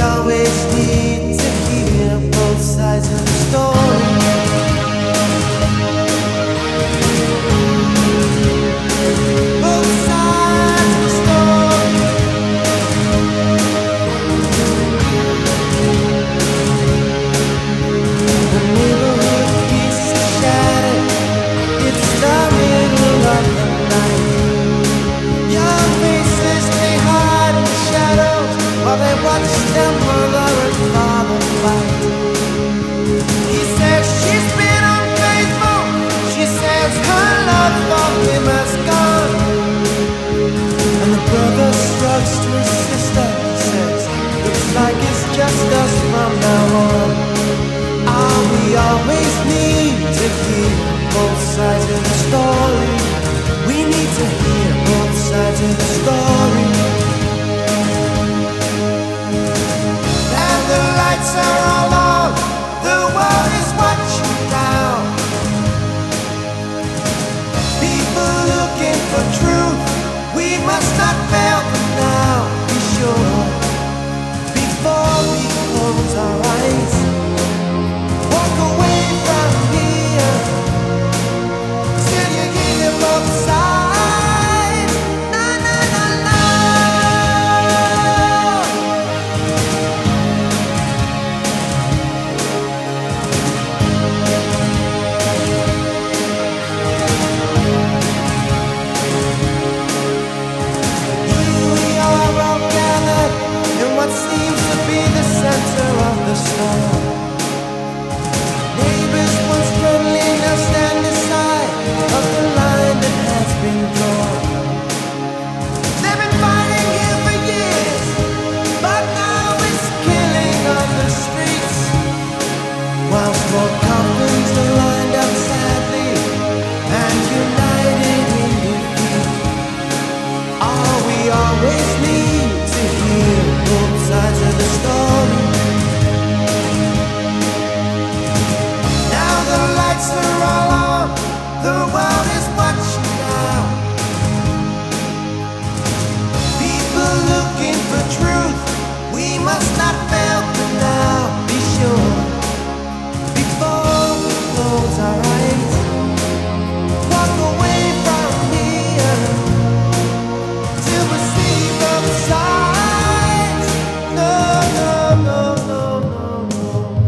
always need to hear both sides of the story. Both sides of the story. The neighborhood piece is shattered. It's the middle of the night. Young faces, they hide in the shadows while they watch their mother and father fight. He says she's been unfaithful. She says her love for him has gone. And the brother shrugs to his sister and says, looks like it's just us from now on. Ah, we always need to hear both sides of the story. We need to hear both sides of the story. And the lights are all on. The world is watching now. People looking for truth. We must not fail them now. Be sure before we close our eyes. Walk away from here till you hear both sides. Na na na na. Here we are all gathered in what seems to be the center of the storm. Neighbors once friendly now stand aside of the line that has been drawn. They've been fighting here for years, but now it's killing on the streets. While small coffins are lined up sadly and united in defeat. All we always need to hear both sides of the story. Now the lights are all on. The world is watching now. People looking for truth. We must not fail them now. Be sure before we close our eyes. Walk away from here till we see both sides. No, no, no, no, no, no.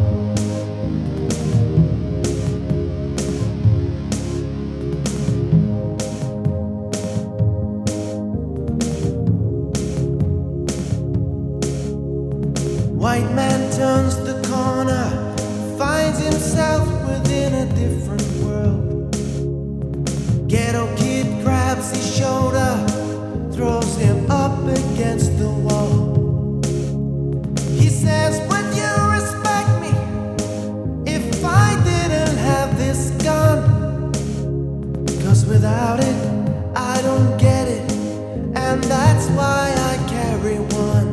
White man turns the corner, finds himself within a different world. Ghetto kid grabs his shoulder, throws him up against the wall. He says, would you respect me if I didn't have this gun? 'Cause without it, I don't get it, and that's why I carry one.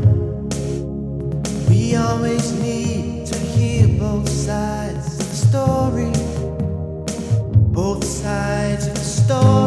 We always need to hear both sides of the story. Both sides of the story.